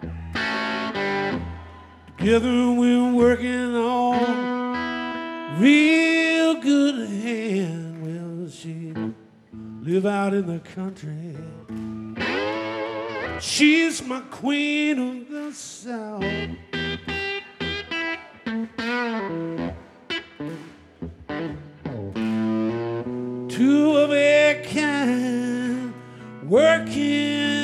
Together we're working on real good hand. Well, she live out in the country. She's my queen of the South. Two of a kind, working